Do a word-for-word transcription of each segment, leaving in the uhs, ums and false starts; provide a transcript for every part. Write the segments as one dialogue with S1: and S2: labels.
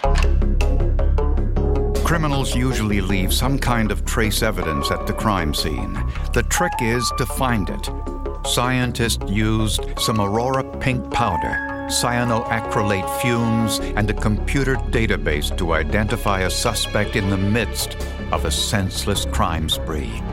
S1: Criminals usually leave some kind of trace evidence at the crime scene. The trick is to find it. Scientists used some Aurora pink powder, cyanoacrylate fumes, and a computer database to identify a suspect in the midst of a senseless crime spree.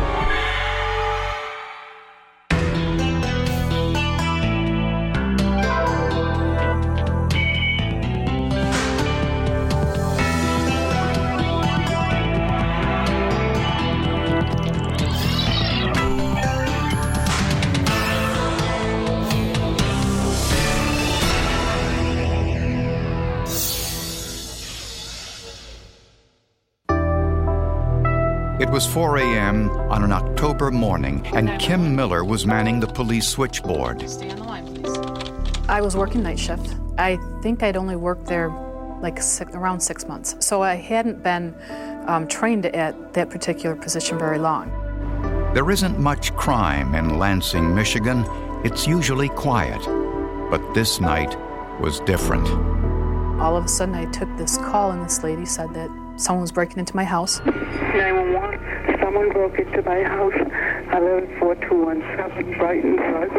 S1: It was four a.m. on an October morning, and Kim Miller was manning the police switchboard.
S2: Stay on the line, please. I was working night shift. I think I'd only worked there like six, around six months. So I hadn't been um, trained at that particular position very long.
S1: There isn't much crime in Lansing, Michigan. It's usually quiet. But this night was different.
S2: All of a sudden, I took this call, and this lady said that someone was breaking into my house.
S3: nine one one, someone broke into my house. I live at four two one seven Brighton Drive.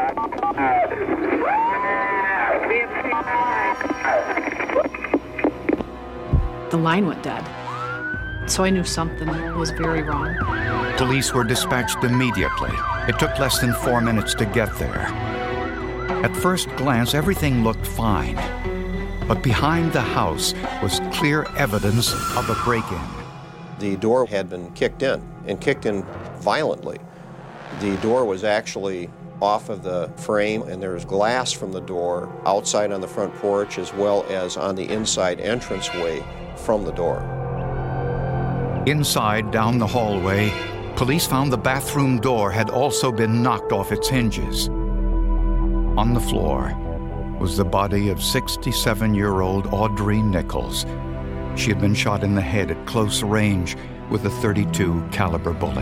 S2: The line went dead. So I knew something was very wrong.
S1: Police were dispatched immediately. It took less than four minutes to get there. At first glance, everything looked fine. But behind the house was clear evidence of a break-in.
S4: The door had been kicked in, and kicked in violently. The door was actually off of the frame, and there was glass from the door outside on the front porch as well as on the inside entranceway from the door.
S1: Inside, down the hallway, police found the bathroom door had also been knocked off its hinges. On the floor was the body of sixty-seven-year-old Audrey Nichols. She had been shot in the head at close range with a thirty-two caliber bullet.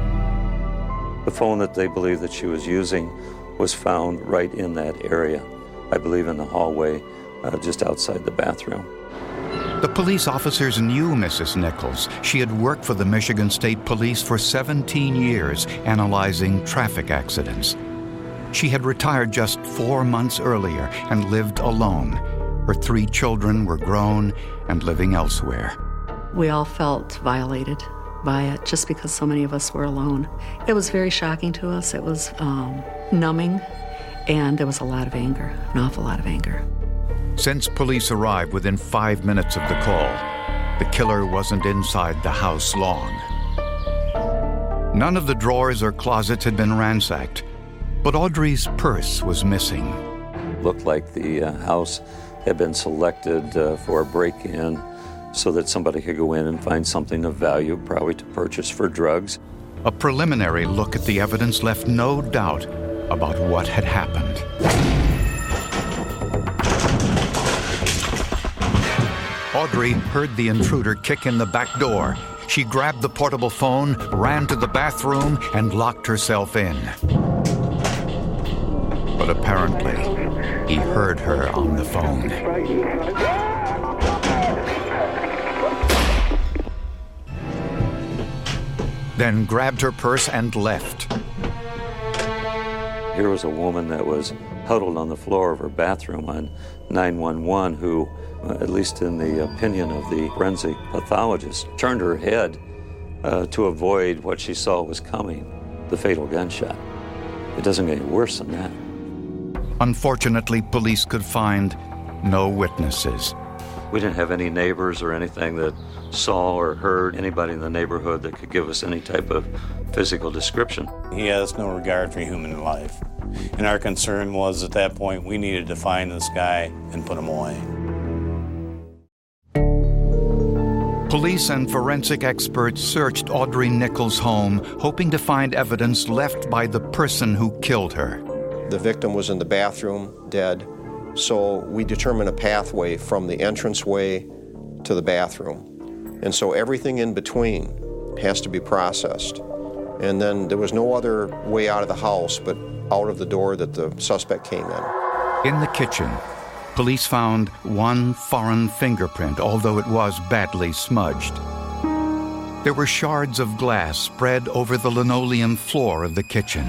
S5: The phone that they believe that she was using was found right in that area, I believe in the hallway, uh, just outside the bathroom.
S1: The police officers knew Missus Nichols. She had worked for the Michigan State Police for seventeen years, analyzing traffic accidents. She had retired just four months earlier and lived alone. Her three children were grown and living elsewhere.
S6: We all felt violated by it just because so many of us were alone. It was very shocking to us. It was um, numbing, and there was a lot of anger, an awful lot of anger.
S1: Since police arrived within five minutes of the call, the killer wasn't inside the house long. None of the drawers or closets had been ransacked, but Audrey's purse was missing.
S5: Looked like the uh, house had been selected uh, for a break-in so that somebody could go in and find something of value, probably to purchase for drugs.
S1: A preliminary look at the evidence left no doubt about what had happened. Audrey heard the intruder kick in the back door. She grabbed the portable phone, ran to the bathroom, and locked herself in. But apparently, he heard her on the phone. Then grabbed her purse and left.
S5: Here was a woman that was huddled on the floor of her bathroom on nine one one who, uh, at least in the opinion of the forensic pathologist, turned her head uh, to avoid what she saw was coming, the fatal gunshot. It doesn't get any worse than that.
S1: Unfortunately, police could find no witnesses.
S5: We didn't have any neighbors or anything that saw or heard anybody in the neighborhood that could give us any type of physical description.
S7: He has no regard for human life. And our concern was at that point we needed to find this guy and put him away.
S1: Police and forensic experts searched Audrey Nichols' home, hoping to find evidence left by the person who killed her.
S4: The victim was in the bathroom, dead, so we determined a pathway from the entranceway to the bathroom. And so everything in between has to be processed. And then there was no other way out of the house but out of the door that the suspect came in.
S1: In the kitchen, police found one foreign fingerprint, although it was badly smudged. There were shards of glass spread over the linoleum floor of the kitchen.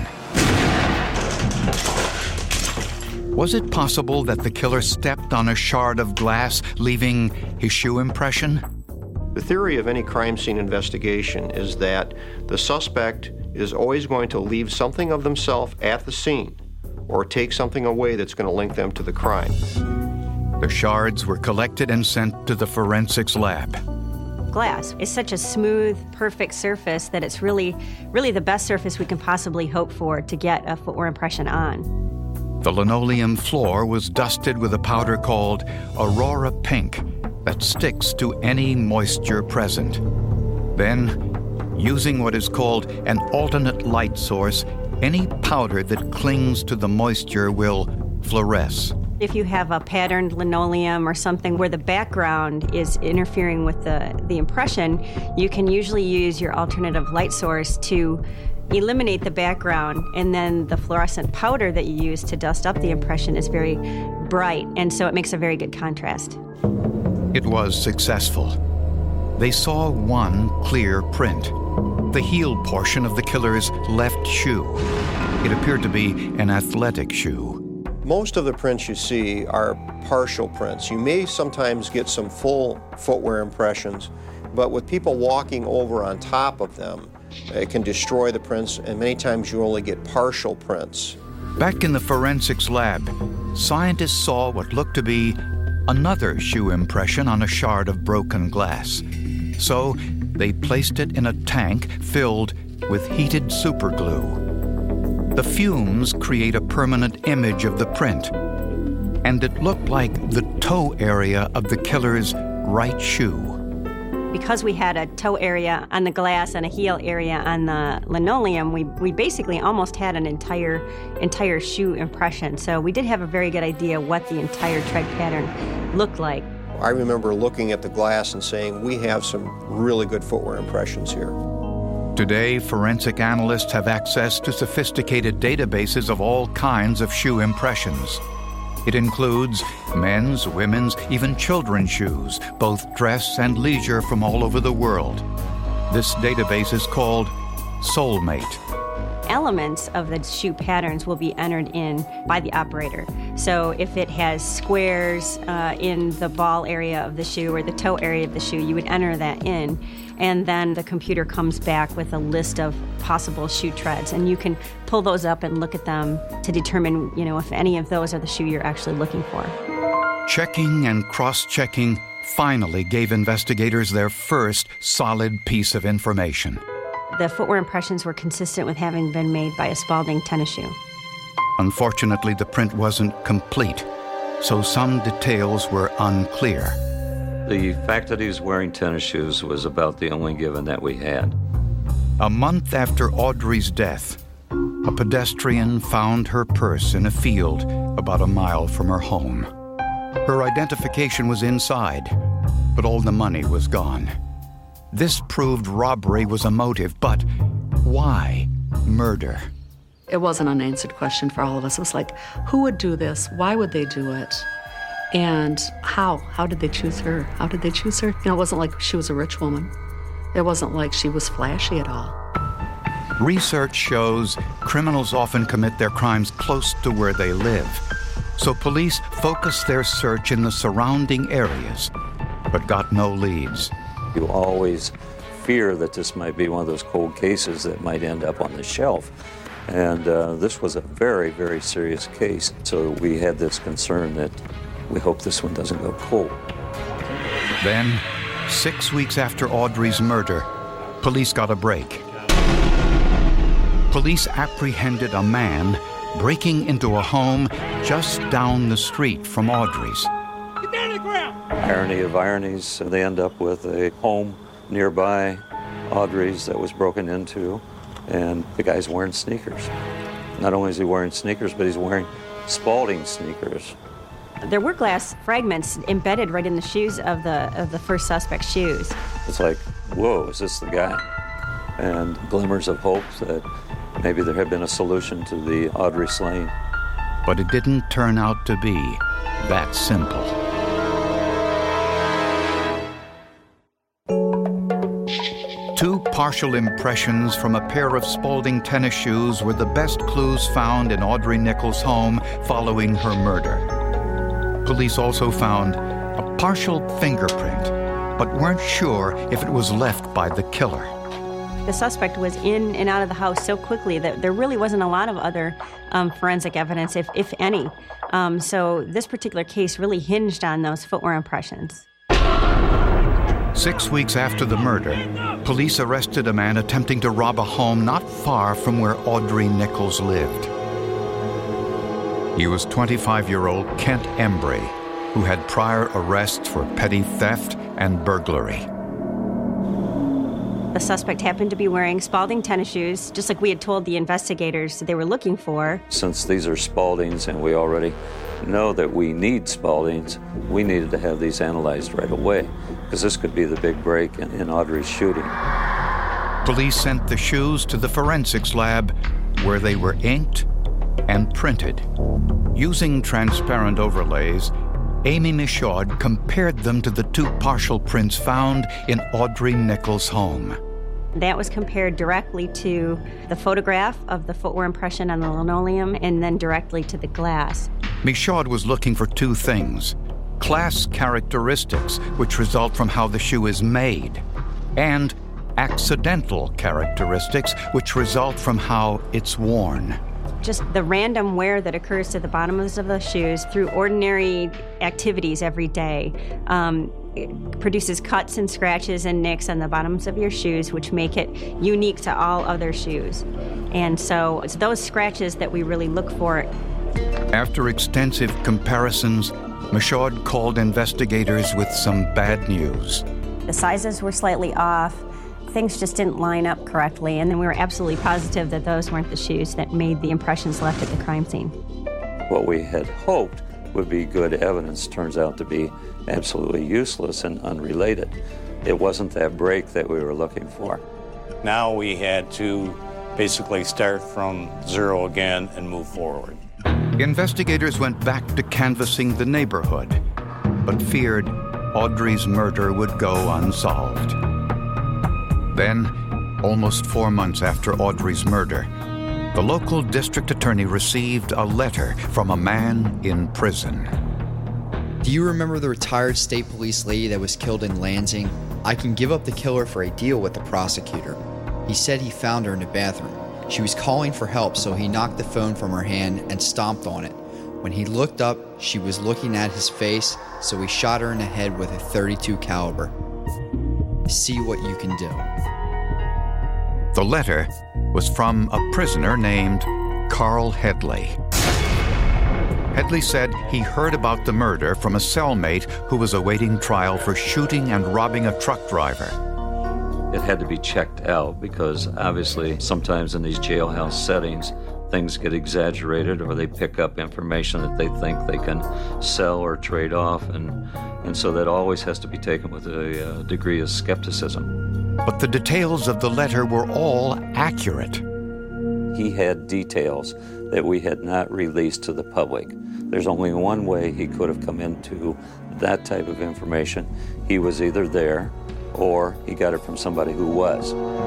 S1: Was it possible that the killer stepped on a shard of glass, leaving his shoe impression?
S4: The theory of any crime scene investigation is that the suspect is always going to leave something of themselves at the scene or take something away that's going to link them to the crime.
S1: The shards were collected and sent to the forensics lab.
S8: Glass is such a smooth, perfect surface that it's really, really the best surface we can possibly hope for to get a footwear impression on.
S1: The linoleum floor was dusted with a powder called Aurora Pink that sticks to any moisture present. Then, using what is called an alternate light source, any powder that clings to the moisture will fluoresce.
S8: If you have a patterned linoleum or something where the background is interfering with the, the impression, you can usually use your alternative light source to eliminate the background, and then the fluorescent powder that you use to dust up the impression is very bright, and so it makes a very good contrast.
S1: It was successful. They saw one clear print, the heel portion of the killer's left shoe. It appeared to be an athletic shoe.
S4: Most of the prints you see are partial prints. You may sometimes get some full footwear impressions, but with people walking over on top of them, it can destroy the prints, and many times you only get partial prints.
S1: Back in the forensics lab, scientists saw what looked to be another shoe impression on a shard of broken glass. So they placed it in a tank filled with heated superglue. The fumes create a permanent image of the print, and it looked like the toe area of the killer's right shoe.
S8: Because we had a toe area on the glass and a heel area on the linoleum, we, we basically almost had an entire entire shoe impression. So we did have a very good idea what the entire tread pattern looked like.
S4: I remember looking at the glass and saying, we have some really good footwear impressions here.
S1: Today, forensic analysts have access to sophisticated databases of all kinds of shoe impressions. It includes men's, women's, even children's shoes, both dress and leisure from all over the world. This database is called Soulmate.
S8: Elements of the shoe patterns will be entered in by the operator. So if it has squares uh, in the ball area of the shoe or the toe area of the shoe, you would enter that in. And then the computer comes back with a list of possible shoe treads, and you can pull those up and look at them to determine, you know, if any of those are the shoe you're actually looking for.
S1: Checking and cross-checking finally gave investigators their first solid piece of information.
S8: The footwear impressions were consistent with having been made by a Spalding tennis shoe.
S1: Unfortunately, the print wasn't complete, so some details were unclear.
S5: The fact that he was wearing tennis shoes was about the only given that we had.
S1: A month after Audrey's death, a pedestrian found her purse in a field about a mile from her home. Her identification was inside, but all the money was gone. This proved robbery was a motive, but why murder?
S6: It was an unanswered question for all of us. It was like, who would do this? Why would they do it? And how? How did they choose her? How did they choose her? You know, it wasn't like she was a rich woman. It wasn't like she was flashy at all.
S1: Research shows criminals often commit their crimes close to where they live. So police focused their search in the surrounding areas, but got no leads.
S5: You always fear that this might be one of those cold cases that might end up on the shelf. And uh, this was a very, very serious case. So we had this concern that we hope this one doesn't go cold.
S1: Then, six weeks after Audrey's murder, police got a break. Police apprehended a man breaking into a home just down the street from Audrey's.
S9: Get down to the ground!
S5: Irony of ironies, they end up with a home nearby Audrey's that was broken into, and the guy's wearing sneakers. Not only is he wearing sneakers, but he's wearing Spalding sneakers.
S8: There were glass fragments embedded right in the shoes of the of the first suspect's shoes.
S5: It's like, whoa, is this the guy? And glimmers of hope that maybe there had been a solution to the Audrey slaying.
S1: But it didn't turn out to be. that simple. Two partial impressions from a pair of Spaulding tennis shoes were the best clues found in Audrey Nichols' home following her murder. Police also found a partial fingerprint, but weren't sure if it was left by the killer.
S8: The suspect was in and out of the house so quickly that there really wasn't a lot of other um, forensic evidence, if, if any. Um, so this particular case really hinged on those footwear impressions.
S1: Six weeks after the murder, police arrested a man attempting to rob a home not far from where Audrey Nichols lived. He was twenty-five-year-old Kent Embry, who had prior arrests for petty theft and burglary.
S8: The suspect happened to be wearing Spaulding tennis shoes, just like we had told the investigators they were looking for.
S5: Since these are Spauldings and we already know that we need Spauldings, we needed to have these analyzed right away, because this could be the big break in, in Audrey's shooting.
S1: Police sent the shoes to the forensics lab, where they were inked and printed. Using transparent overlays, Amy Michaud compared them to the two partial prints found in Audrey Nichols' home.
S8: That was compared directly to the photograph of the footwear impression on the linoleum and then directly to the glass.
S1: Michaud was looking for two things: class characteristics, which result from how the shoe is made, and accidental characteristics, which result from how it's worn.
S8: Just the random wear that occurs to the bottoms of the shoes through ordinary activities every day um, it produces cuts and scratches and nicks on the bottoms of your shoes, which make it unique to all other shoes. And so it's those scratches that we really look for.
S1: After extensive comparisons, Michaud called investigators with some bad news.
S8: The sizes were slightly off. Things just didn't line up correctly, and then we were absolutely positive that those weren't the shoes that made the impressions left at the crime scene.
S5: What we had hoped would be good evidence turns out to be absolutely useless and unrelated. It wasn't that break that we were looking for.
S7: Now we had to basically start from zero again and move forward.
S1: Investigators went back to canvassing the neighborhood, but feared Audrey's murder would go unsolved. Then, almost four months after Audrey's murder, the local district attorney received a letter from a man in prison.
S9: Do you remember the retired state police lady that was killed in Lansing? I can give up the killer for a deal with the prosecutor. He said he found her in the bathroom. She was calling for help, so he knocked the phone from her hand and stomped on it. When he looked up, she was looking at his face, so he shot her in the head with a thirty-two caliber. See what you can do.
S1: The letter was from a prisoner named Carl Headley. Headley said he heard about the murder from a cellmate who was awaiting trial for shooting and robbing a truck driver.
S5: It had to be checked out because obviously sometimes in these jailhouse settings, things get exaggerated or they pick up information that they think they can sell or trade off, and, and so that always has to be taken with a uh, degree of skepticism.
S1: But the details of the letter were all accurate.
S5: He had details that we had not released to the public. There's only one way he could have come into that type of information. He was either there or he got it from somebody who was.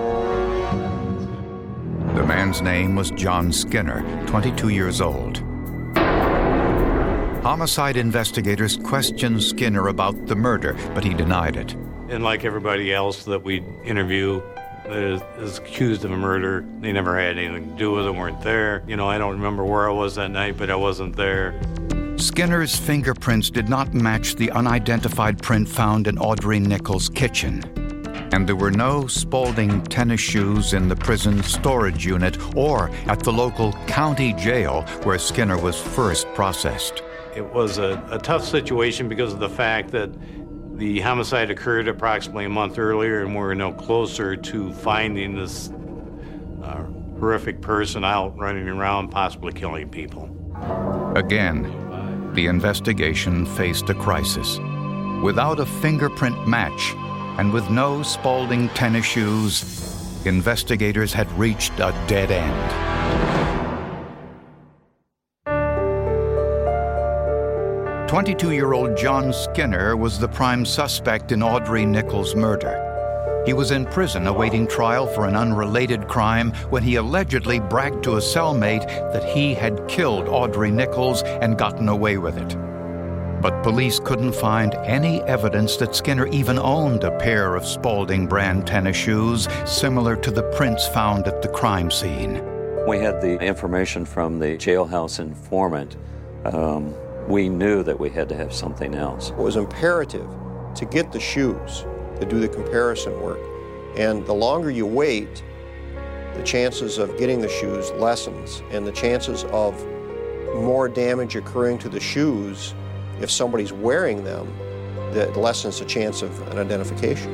S1: The man's name was John Skinner, twenty-two years old. Homicide investigators questioned Skinner about the murder, but he denied it.
S7: And like everybody else that we interview that is, is accused of a murder, they never had anything to do with it, weren't there. You know, I don't remember where I was that night, but I wasn't there.
S1: Skinner's fingerprints did not match the unidentified print found in Audrey Nichols' kitchen. And there were no Spaulding tennis shoes in the prison storage unit or at the local county jail where Skinner was first processed.
S7: It was a, a tough situation because of the fact that the homicide occurred approximately a month earlier, and we're no closer to finding this uh, horrific person out running around, possibly killing people.
S1: Again, the investigation faced a crisis. Without a fingerprint match and with no Spaulding tennis shoes, investigators had reached a dead end. twenty-two-year-old John Skinner was the prime suspect in Audrey Nichols' murder. He was in prison awaiting trial for an unrelated crime when he allegedly bragged to a cellmate that he had killed Audrey Nichols and gotten away with it. But police couldn't find any evidence that Skinner even owned a pair of Spalding brand tennis shoes similar to the prints found at the crime scene.
S5: We had the information from the jailhouse informant. Um, we knew that we had to have something else.
S4: It was imperative to get the shoes, to do the comparison work. And the longer you wait, the chances of getting the shoes lessens, and the chances of more damage occurring to the shoes if somebody's wearing them, that lessens the chance of an identification.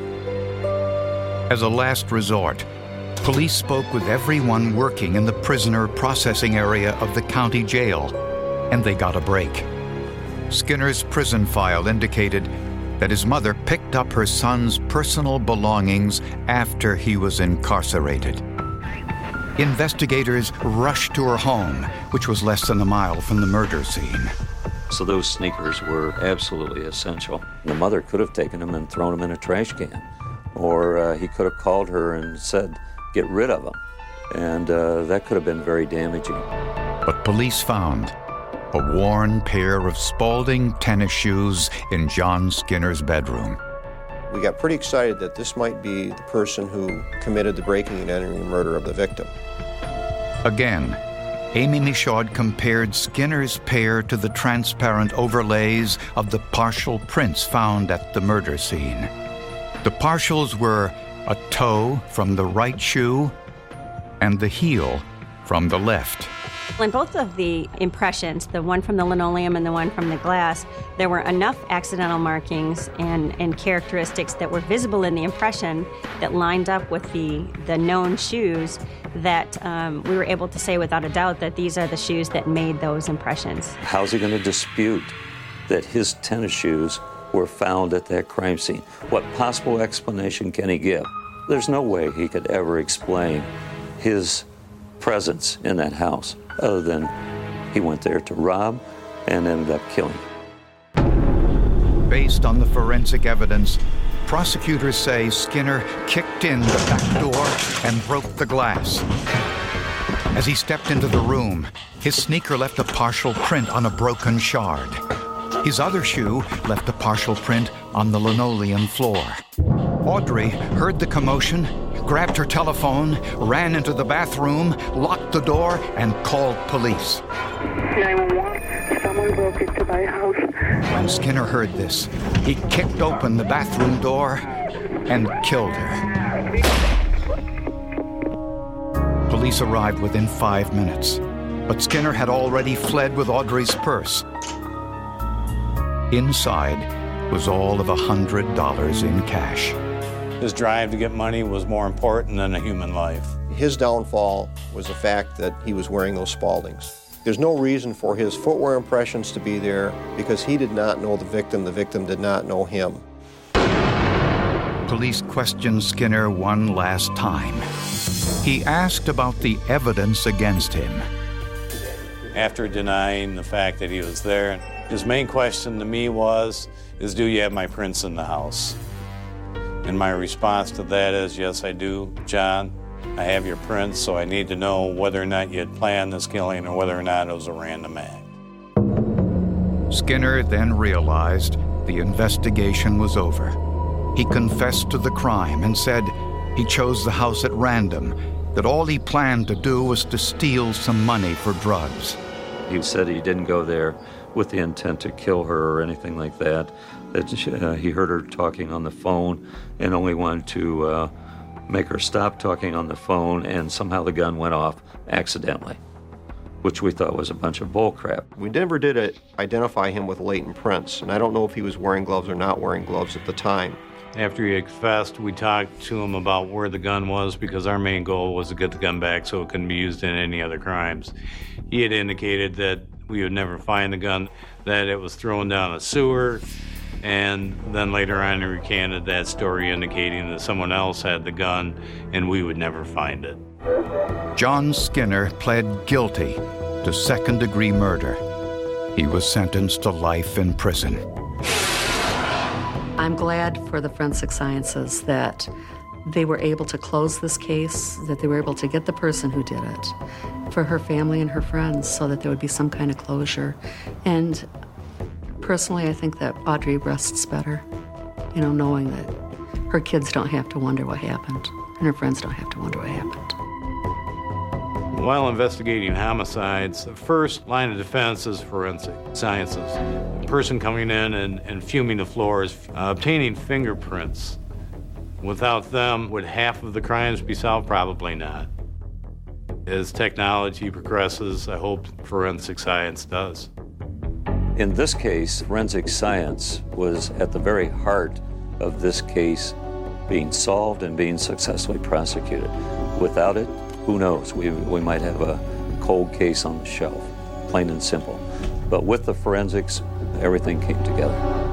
S1: As a last resort, police spoke with everyone working in the prisoner processing area of the county jail, and they got a break. Skinner's prison file indicated that his mother picked up her son's personal belongings after he was incarcerated. Investigators rushed to her home, which was less than a mile from the murder scene.
S5: So those sneakers were absolutely essential. The mother could have taken them and thrown them in a trash can, or uh, he could have called her and said, get rid of them. And uh, that could have been very damaging.
S1: But police found a worn pair of Spalding tennis shoes in John Skinner's bedroom.
S4: We got pretty excited that this might be the person who committed the breaking and entering murder of the victim.
S1: Again, Amy Michaud compared Skinner's pair to the transparent overlays of the partial prints found at the murder scene. The partials were a toe from the right shoe and the heel from the left.
S8: In both of the impressions, the one from the linoleum and the one from the glass, there were enough accidental markings and, and characteristics that were visible in the impression that lined up with the, the known shoes that um, we were able to say without a doubt that these are the shoes that made those impressions.
S5: How's he going to dispute that his tennis shoes were found at that crime scene? What possible explanation can he give? There's no way he could ever explain his presence in that house other than he went there to rob and ended up killing.
S1: Based on the forensic evidence, prosecutors say Skinner kicked in the back door and broke the glass. As he stepped into the room, his sneaker left a partial print on a broken shard. His other shoe left a partial print on the linoleum floor. Audrey heard the commotion, grabbed her telephone, ran into the bathroom, locked the door, and called police.
S3: nine one one, someone broke into my house.
S1: When Skinner heard this, he kicked open the bathroom door and killed her. Police arrived within five minutes, but Skinner had already fled with Audrey's purse. Inside was all of a hundred dollars in cash.
S7: His drive to get money was more important than a human life.
S4: His downfall was the fact that he was wearing those Spaldings. There's no reason for his footwear impressions to be there because he did not know the victim. The victim did not know him.
S1: Police questioned Skinner one last time. He asked about the evidence against him.
S7: After denying the fact that he was there, his main question to me was, is do you have my prints in the house? And my response to that is, yes, I do, John. I have your prints, so I need to know whether or not you had planned this killing or whether or not it was a random act.
S1: Skinner then realized the investigation was over. He confessed to the crime and said he chose the house at random, that all he planned to do was to steal some money for drugs.
S5: He said he didn't go there with the intent to kill her or anything like that, that uh, he heard her talking on the phone and only wanted to uh, make her stop talking on the phone, and somehow the gun went off accidentally, which we thought was a bunch of bull crap.
S4: We never did it, identify him with latent prints, and I don't know if he was wearing gloves or not wearing gloves at the time.
S7: After he confessed, we talked to him about where the gun was because our main goal was to get the gun back so it couldn't be used in any other crimes. He had indicated that we would never find the gun, that it was thrown down a sewer, and then later on he recanted that story indicating that someone else had the gun and we would never find it.
S1: John Skinner pled guilty to second-degree murder. He was sentenced to life in prison.
S6: I'm glad for the forensic sciences that they were able to close this case, that they were able to get the person who did it, for her family and her friends, so that there would be some kind of closure. And personally, I think that Audrey rests better, you know, knowing that her kids don't have to wonder what happened, and her friends don't have to wonder what happened.
S7: While investigating homicides, the first line of defense is forensic sciences. A person coming in and, and fuming the floors, uh, obtaining fingerprints. Without them, would half of the crimes be solved? Probably not. As technology progresses, I hope forensic science does.
S5: In this case, forensic science was at the very heart of this case being solved and being successfully prosecuted. Without it, who knows? We, we might have a cold case on the shelf, plain and simple. But with the forensics, everything came together.